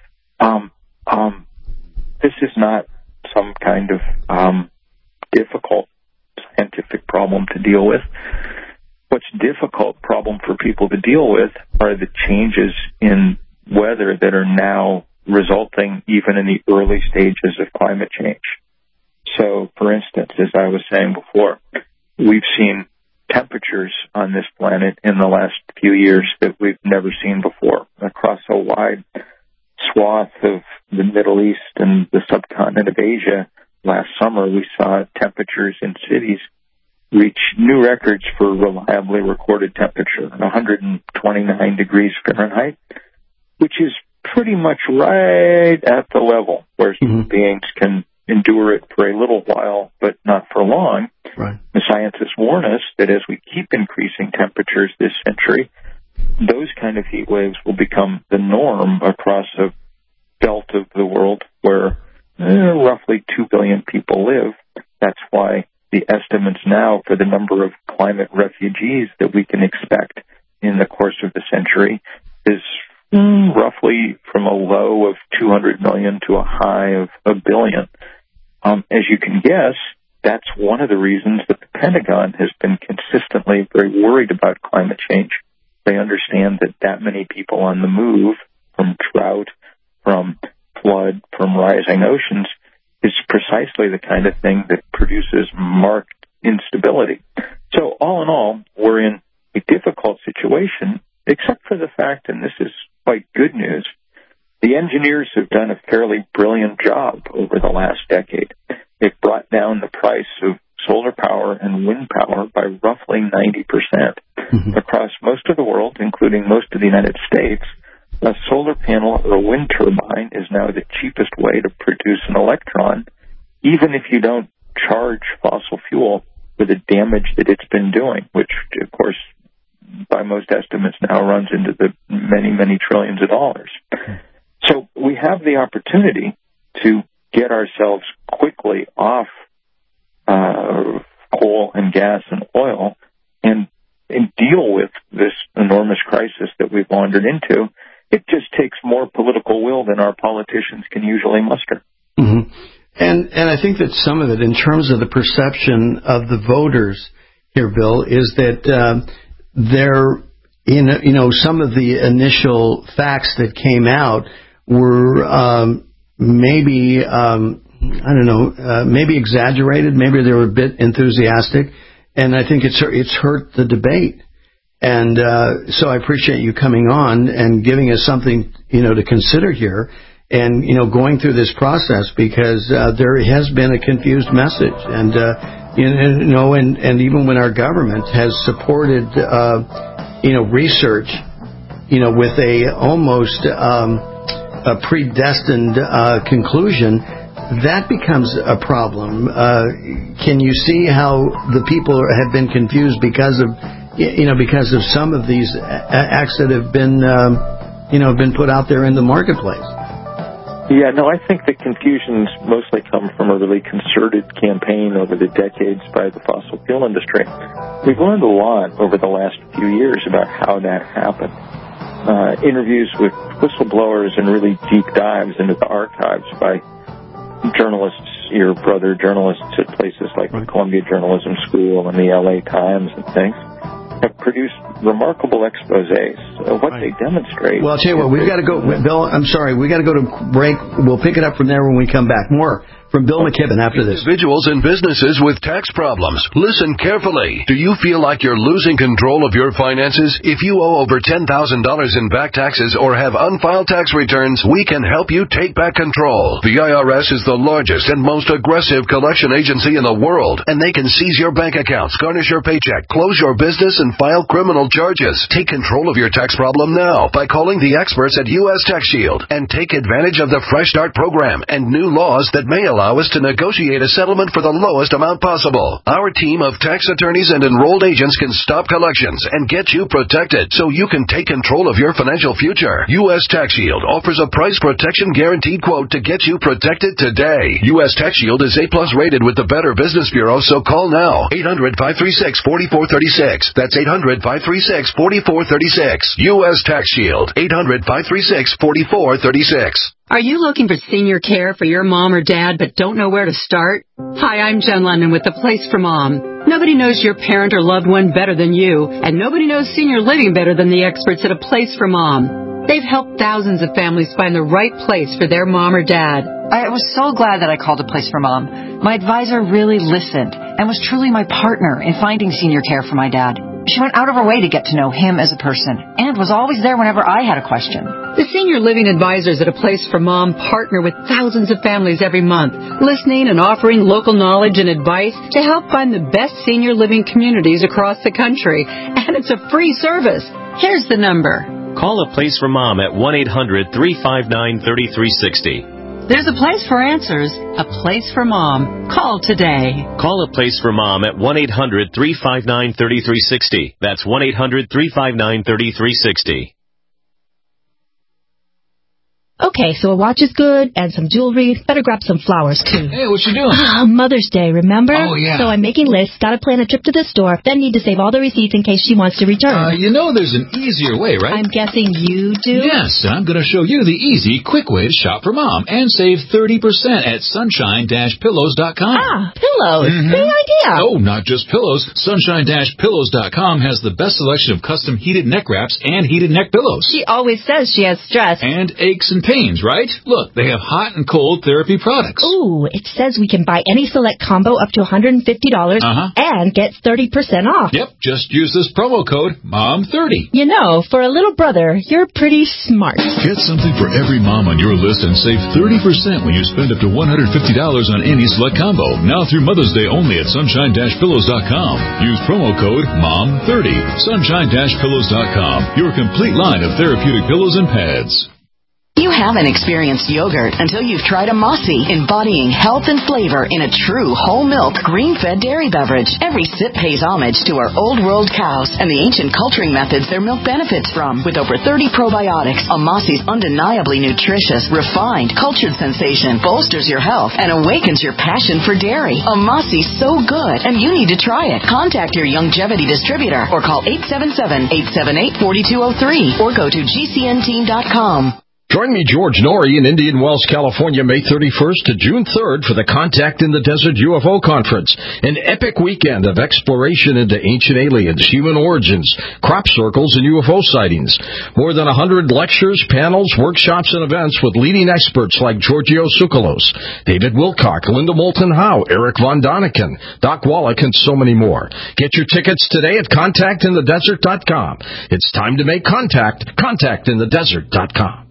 This is not some kind of difficult scientific problem to deal with. What's difficult problem for people to deal with are the changes in weather that are now resulting even in the early stages of climate change. So, for instance, as I was saying before, we've seen temperatures on this planet in the last few years that we've never seen before. Across a wide swath of the Middle East and the subcontinent of Asia, last summer we saw temperatures in cities reach new records for reliably recorded temperature, 129 degrees Fahrenheit, which is pretty much right at the level where human beings can endure it for a little while, but not for long. Right. The scientists warn us that as we keep increasing temperatures this century, those kind of heat waves will become the norm across a belt of the world where roughly 2 billion people live. That's why the estimates now for the number of climate refugees that we can expect in the course of the century is roughly from a low of 200 million to a high of 1 billion. As you can guess, that's one of the reasons that the Pentagon has been consistently very worried about climate change. They understand that many people on the move, from drought, from flood from rising oceans is precisely the kind of thing that produces marked instability. So all in all, we're in a difficult situation, except for the fact, and this is quite good news, the engineers have done a fairly brilliant job over the last decade. They've brought down the price of solar power and wind power by roughly 90%. Across most of the world, including most of the United States, a solar panel or a wind turbine is now the cheapest way to produce an electron, even if you don't charge fossil fuel for the damage that it's been doing, which, of course, by most estimates now runs into the many, many trillions of dollars. So we have the opportunity to get ourselves quickly off coal and gas and oil and deal with this enormous crisis that we've wandered into. It just takes more political will than our politicians can usually muster. Mm-hmm. And I think that some of it, in terms of the perception of the voters here, Bill, is that some of the initial facts that came out were maybe exaggerated, maybe they were a bit enthusiastic, and I think it's hurt the debate. And so I appreciate you coming on and giving us something, to consider here, and going through this process, because there has been a confused message, and and even when our government has supported research, with a almost a predestined conclusion, that becomes a problem. Can you see how the people have been confused because of some of these acts that have been been put out there in the marketplace? Yeah, no, I think the confusions mostly come from a really concerted campaign over the decades by the fossil fuel industry. We've learned a lot over the last few years about how that happened. Interviews with whistleblowers and really deep dives into the archives by journalists, your brother journalists at places like the Columbia Journalism School and the LA Times and things, have produced remarkable exposés of what they demonstrate. Well, I'll tell you what, we've got to go, Bill, I'm sorry, we've got to go to break. We'll pick it up from there when we come back. More from Bill McKibben after this. Individuals and businesses with tax problems, listen carefully. Do you feel like you're losing control of your finances? If you owe over $10,000 in back taxes or have unfiled tax returns, we can help you take back control. The IRS is the largest and most aggressive collection agency in the world, and they can seize your bank accounts, garnish your paycheck, close your business, and file criminal charges. Take control of your tax problem now by calling the experts at U.S. Tax Shield and take advantage of the Fresh Start program and new laws that may allow us to negotiate a settlement for the lowest amount possible. Our team of tax attorneys and enrolled agents can stop collections and get you protected so you can take control of your financial future. U.S. Tax Shield offers a price protection guaranteed quote to get you protected today. U.S. Tax Shield is A+ rated with the Better Business Bureau, so call now. 800-536-4436. That's 800-536-4436. U.S. Tax Shield. 800-536-4436. Are you looking for senior care for your mom or dad but don't know where to start? Hi, I'm Jen London with The Place for Mom. Nobody knows your parent or loved one better than you, and nobody knows senior living better than the experts at A Place for Mom. They've helped thousands of families find the right place for their mom or dad. I was so glad that I called A Place for Mom. My advisor really listened and was truly my partner in finding senior care for my dad. She went out of her way to get to know him as a person and was always there whenever I had a question. The senior living advisors at A Place for Mom partner with thousands of families every month, listening and offering local knowledge and advice to help find the best senior living communities across the country. And it's a free service. Here's the number. Call A Place for Mom at 1-800-359-3360. There's a place for answers, a place for Mom. Call today. Call A Place for Mom at 1-800-359-3360. That's 1-800-359-3360. Okay, so a watch is good, and some jewelry. Better grab some flowers, too. Hey, what you doing? Mother's Day, remember? Oh, yeah. So I'm making lists, gotta plan a trip to the store, then need to save all the receipts in case she wants to return. There's an easier way, right? I'm guessing you do? Yes, I'm gonna show you the easy, quick way to shop for Mom and save 30% at sunshine-pillows.com. Ah, pillows. Mm-hmm. Great idea. Oh, not just pillows. Sunshine-pillows.com has the best selection of custom heated neck wraps and heated neck pillows. She always says she has stress. And aches and pains, right? Look, they have hot and cold therapy products. Ooh, it says we can buy any select combo up to $150 and get 30% off. Yep, just use this promo code MOM30. You know, for a little brother, you're pretty smart. Get something for every mom on your list and save 30% when you spend up to $150 on any select combo. Now through Mother's Day only at sunshine-pillows.com. Use promo code MOM30. Sunshine-pillows.com. Your complete line of therapeutic pillows and pads. You haven't experienced yogurt until you've tried a Mossy, embodying health and flavor in a true whole milk, green-fed dairy beverage. Every sip pays homage to our old world cows and the ancient culturing methods their milk benefits from. With over 30 probiotics, a Mossy's undeniably nutritious, refined, cultured sensation bolsters your health and awakens your passion for dairy. A Mossy's so good, and you need to try it. Contact your Youngevity distributor or call 877-878-4203 or go to gcnteam.com. Join me, George Norrie, in Indian Wells, California, May 31st to June 3rd for the Contact in the Desert UFO Conference, an epic weekend of exploration into ancient aliens, human origins, crop circles, and UFO sightings. More than 100 lectures, panels, workshops, and events with leading experts like Giorgio Tsoukalos, David Wilcock, Linda Moulton Howe, Eric Von Daniken, Doc Wallach, and so many more. Get your tickets today at contactinthedesert.com. It's time to make contact. Contactinthedesert.com.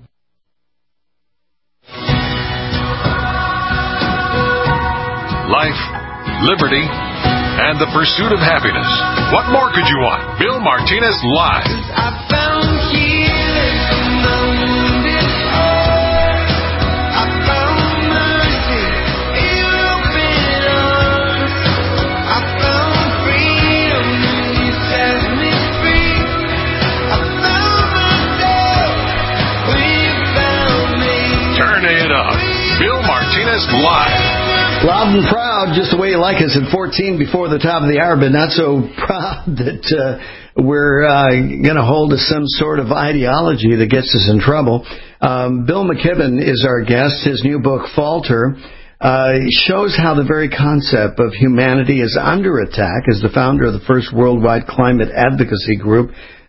Life, liberty, and the pursuit of happiness. What more could you want? Bill Martinez Live. I found healing in the wounded heart. I found mercy in open arms. I found freedom when you set me free. I found myself when you found me. Turn it up. Bill Martinez Live. Loud and proud, just the way you like us at 14 before the top of the hour, but not so proud that we're going to hold to some sort of ideology that gets us in trouble. Bill McKibben is our guest. His new book, Falter, shows how the very concept of humanity is under attack. As the founder of the first worldwide climate advocacy group,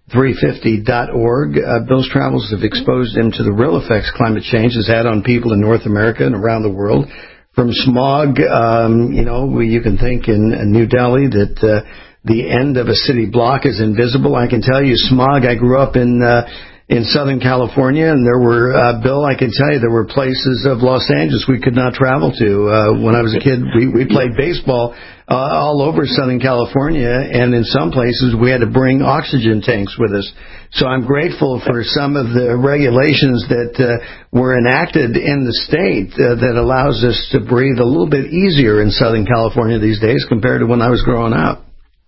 350.org, Bill's travels have exposed him to the real effects climate change has had on people in North America and around the world. From smog, you can think in New Delhi that the end of a city block is invisible. I can tell you, smog, I grew up in Southern California, and there were, Bill, I can tell you, there were places of Los Angeles we could not travel to. When I was a kid, we played baseball all over Southern California, and in some places we had to bring oxygen tanks with us. So I'm grateful for some of the regulations that were enacted in the state that allows us to breathe a little bit easier in Southern California these days compared to when I was growing up.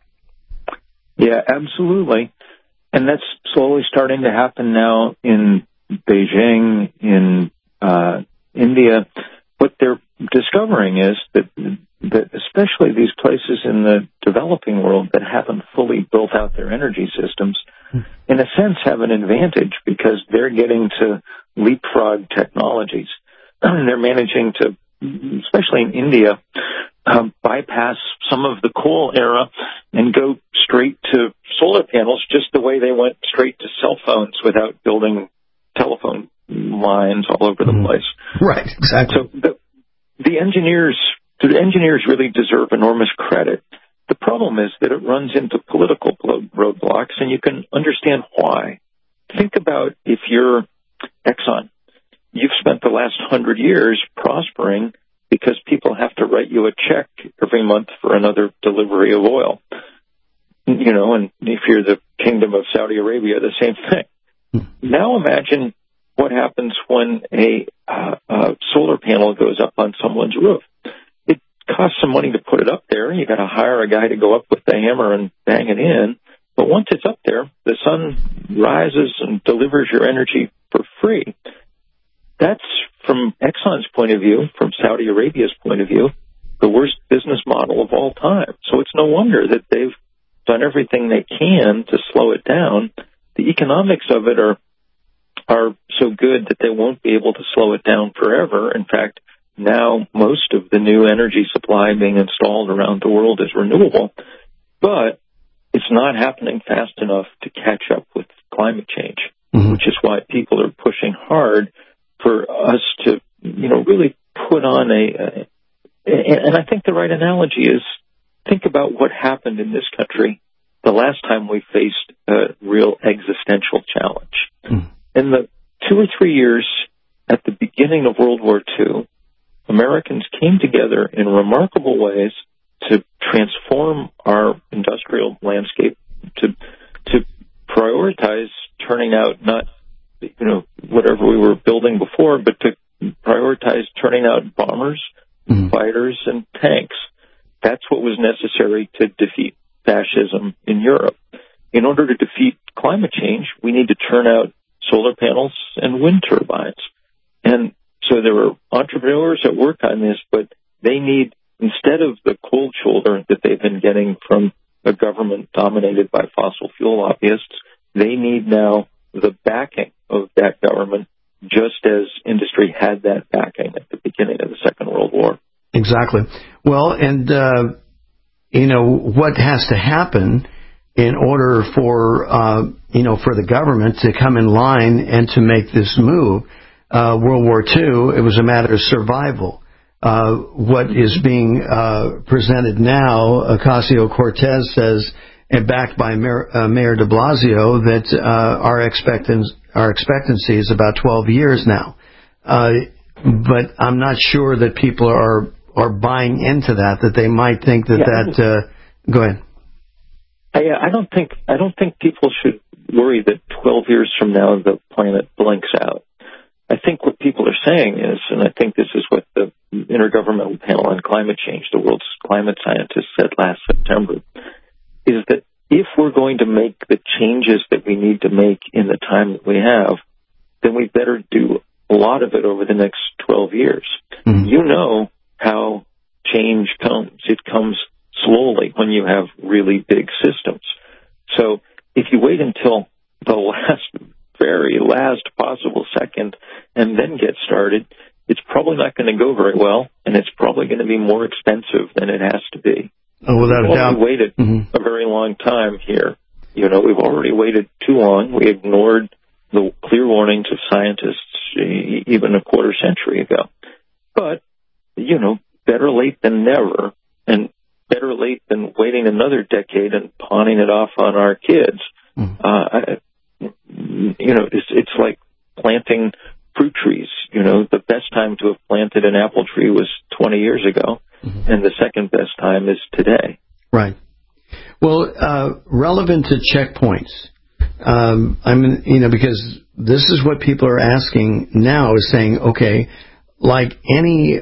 Yeah, absolutely. And that's slowly starting to happen now in Beijing, in India. What they're discovering is that especially these places in the developing world that haven't fully built out their energy systems, in a sense have an advantage because they're getting to leapfrog technologies. They're managing to, especially in India, bypass some of the coal era and go straight to solar panels just the way they went straight to cell phones without building telephone lines all over the place. Right, exactly. So the engineers really deserve enormous credit. The problem is that it runs into political roadblocks, and you can understand why. Think about if you're Exxon. You've spent the last 100 years prospering because people have to write you a check every month for another delivery of oil. You know, and if you're the Kingdom of Saudi Arabia, the same thing. Now imagine what happens when a solar panel goes up on someone's roof. It costs some money to put it up there. You got to hire a guy to go up with the hammer and bang it in. But once it's up there, the sun rises and delivers your energy for free. That's, from Exxon's point of view, from Saudi Arabia's point of view, the worst business model of all time. So it's no wonder that they've done everything they can to slow it down. The economics of it are so good that they won't be able to slow it down forever. In fact, now most of the new energy supply being installed around the world is renewable, but it's not happening fast enough to catch up with climate change, which is why people are pushing hard for us to, really put on and I think the right analogy is think about what happened in this country the last time we faced a real existential challenge. In the 2 or 3 years at the beginning of World War II, Americans came together in remarkable ways to transform our industrial landscape, to prioritize turning out not, whatever we were building before, but to prioritize turning out bombers, fighters, and tanks. That's what was necessary to defeat fascism in Europe. In order to defeat climate change, we need to turn out solar panels and wind turbines. And so there were entrepreneurs that work on this, but they need, instead of the cold shoulder that they've been getting from a government dominated by fossil fuel lobbyists, they need now the backing of that government, just as industry had that backing at the beginning of the Second World War. Exactly. Well, and, what has to happen in order for, for the government to come in line and to make this move, World War II, it was a matter of survival. What is being presented now, Ocasio-Cortez says, and backed by Mayor de Blasio, that our expectancy is about 12 years now. But I'm not sure that people are buying into that they might think that go ahead. I don't think people should worry that 12 years from now the planet blinks out. I think what people are saying is, and I think this is what the Intergovernmental Panel on Climate Change, the world's climate scientists, said last September, is that if we're going to make the changes that we need to make in the time that we have, then we better do a lot of it over the next 12 years. You know how change comes. It comes slowly when you have really big systems. So if you wait until the very last possible second and then get started, it's probably not going to go very well, and it's probably going to be more expensive than it has to be. Oh, without a doubt. We've waited a very long time here. We've already waited too long. We ignored the clear warnings of scientists even a quarter century ago. But, better late than never, and better late than waiting another decade and pawning it off on our kids. It's like planting fruit trees. The best time to have planted an apple tree was 20 years ago, and the second best time is today. Right. Well, relevant to checkpoints. Because this is what people are asking now, is saying, okay, like any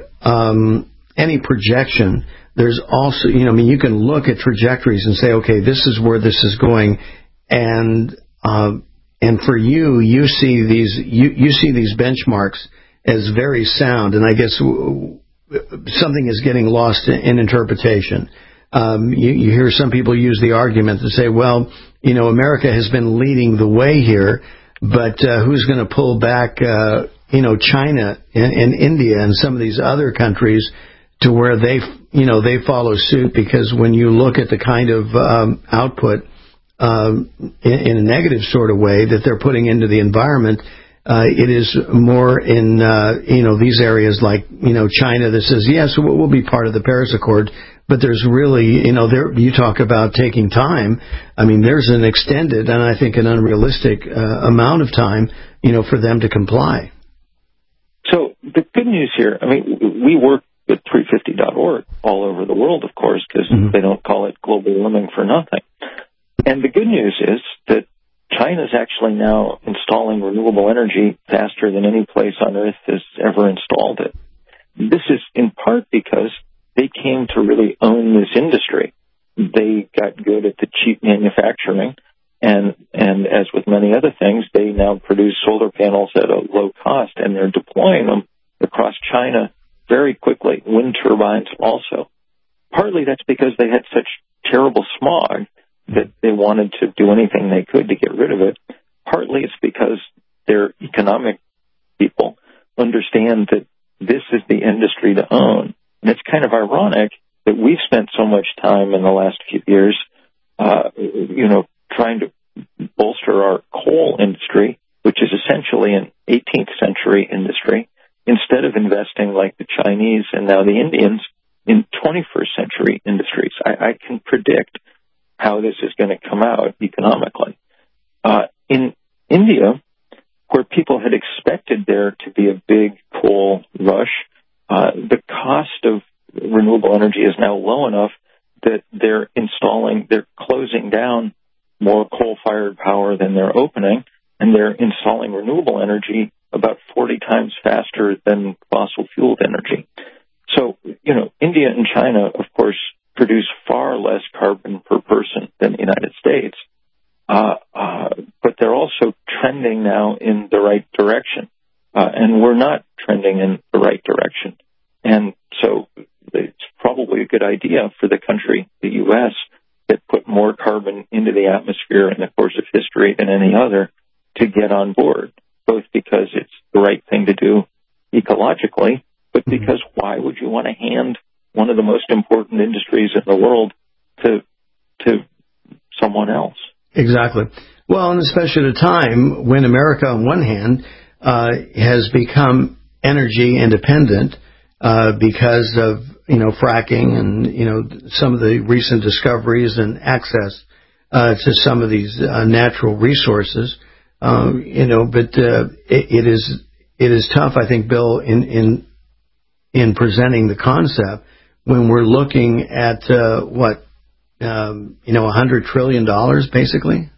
projection, there's also, you can look at trajectories and say, okay, this is where this is going, and for you see these benchmarks as very sound, and I guess something is getting lost in interpretation. You hear some people use the argument to say, well, America has been leading the way here, but who's going to pull back, China and India and some of these other countries to where they follow suit? Because when you look at the kind of output in a negative sort of way that they're putting into the environment, it is more in these areas like China that says, yes, we'll be part of the Paris Accord, but there's really you talk about taking time. I mean, there's an extended and I think an unrealistic amount of time for them to comply. So the good news here, we work with 350.org all over the world, of course, because they don't call it global warming for nothing. And the good news is that China's actually now installing renewable energy faster than any place on Earth has ever installed it. This is in part because they came to really own this industry. They got good at the cheap manufacturing, and as with many other things, they now produce solar panels at a low cost, and they're deploying them across China very quickly. Wind turbines also. Partly that's because they had such terrible smog that they wanted to do anything they could to get rid of it. Partly it's because their economic people understand that this is the industry to own. And it's kind of ironic that we've spent so much time in the last few years, trying to bolster our coal industry, which is essentially an 18th century industry instead of investing like the Chinese and now the Indians in 21st century industries. I can predict how this is going to come out economically. In India, where people had expected there to be a big coal rush, the cost of renewable energy is now low enough that they're closing down more coal-fired power than they're opening, and they're installing renewable energy about 40 times faster than fossil fueled energy. So, India and China, of course, produce far less carbon per person than the United States, but they're also trending now in the right direction, and we're not trending in the right direction. And so it's probably a good idea for the country, the U.S., that put more carbon into the atmosphere in the course of history than any other, to get on board, both because it's the right thing to do ecologically, but because why would you want to hand one of the most important industries in the world to someone else? Exactly. Well, and especially at a time when America, on one hand, has become energy independent because of fracking and some of the recent discoveries and access to some of these natural resources. But it is tough, I think, Bill, in presenting the concept when we're looking at $100 trillion, basically.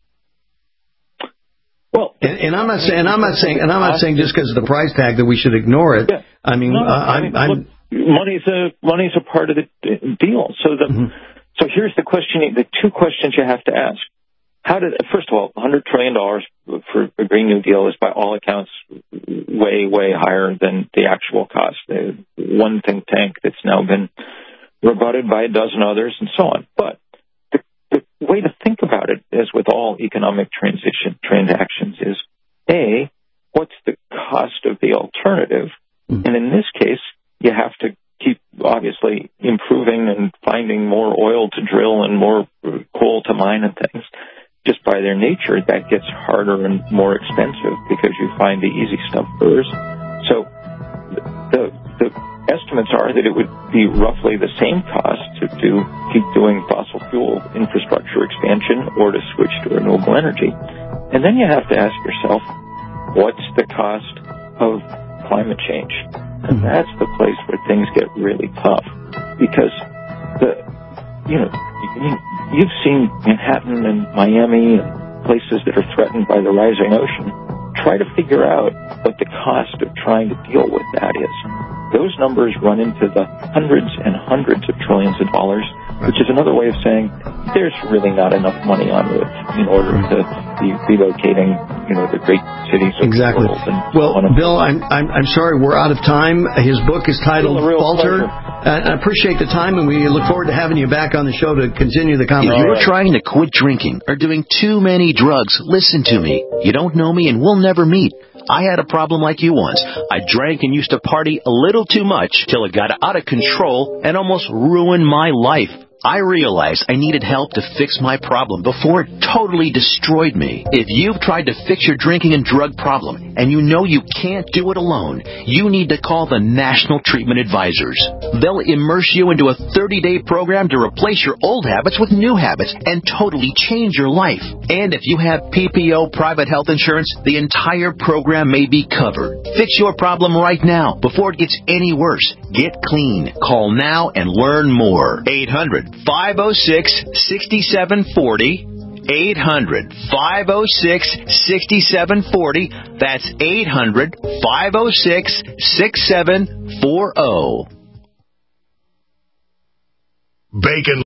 Well, and I'm not saying just because of the price tag that we should ignore it. Yeah. I mean, look, money's a part of the deal. So here's the question: the two questions you have to ask. First of all, $100 trillion for a Green New Deal is by all accounts way, way higher than the actual cost. One think tank that's now been rebutted by a dozen others and so on. But the way to think about it, as with all economic transactions, is A, what's the cost of the alternative? And in this case, you have to keep, obviously, improving and finding more oil to drill and more coal to mine and things. Just by their nature, that gets harder and more expensive because you find the easy stuff first. So the estimates are that it would be roughly the same cost to keep doing fossil fuel infrastructure expansion or to switch to renewable energy. And then you have to ask yourself, what's the cost of climate change? And that's the place where things get really tough, because you've seen Manhattan and Miami and places that are threatened by the rising ocean. Try to figure out what the cost of trying to deal with that is. Those numbers run into the hundreds and hundreds of trillions of dollars, which is another way of saying there's really not enough money on Earth in order to be relocating, the great cities of the world. Well, Bill, I'm sorry, we're out of time. His book is titled Falter. I appreciate the time, and we look forward to having you back on the show to continue the conversation. If you're trying to quit drinking or doing too many drugs, listen to me. You don't know me, and we'll never meet. I had a problem like you once. I drank and used to party a little too much till it got out of control and almost ruined my life. I realized I needed help to fix my problem before it totally destroyed me. If you've tried to fix your drinking and drug problem and you know you can't do it alone, you need to call the National Treatment Advisors. They'll immerse you into a 30-day program to replace your old habits with new habits and totally change your life. And if you have PPO private health insurance, the entire program may be covered. Fix your problem right now before it gets any worse. Get clean. Call now and learn more. 800-506-6740. 800-506-6740. That's 800-506-6740. Bacon